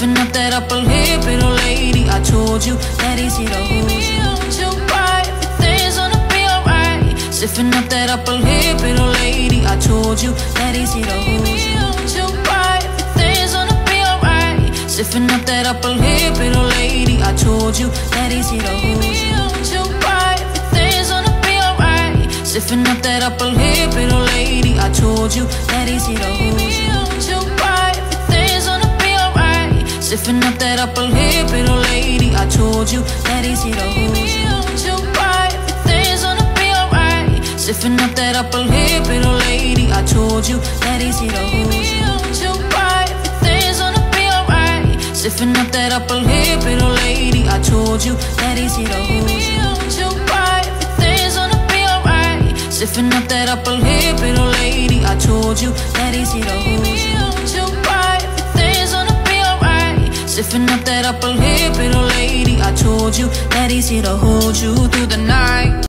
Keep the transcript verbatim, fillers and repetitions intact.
Stiffen up that upper lip, little lady. I told you that he's here to hold you. Too bright, everything's gonna be alright. Stiffen up that upper lip, little lady. I told you that he's here to hold you. Too bright, everything's gonna be alright. Stiffen up that upper lip, little lady. I told you that he's here to hold you. Too bright, everything's gonna be alright. Stiffen up that upper lip, little lady. I told you that he's here to hold you. Too bright, everything's gonna be alright. Stiffen up that upper lip, little lady. I told you that he's here to hold you. Too bright, everything's gonna be alright. Stiffen up that upper lip, little lady. I told you that he's here to hold you. Too bright, everything's gonna be alright. Stiffen up that upper lip, little lady. I told you that he's here to hold you. Too bright, everything's gonna be alright. Stiffen up that upper lip, little lady. I told you that he's here to hold you. Too bright, everything's gonna be alright. Stiffen up that upper lip, little lady. I told you that he's here to hold you through the night.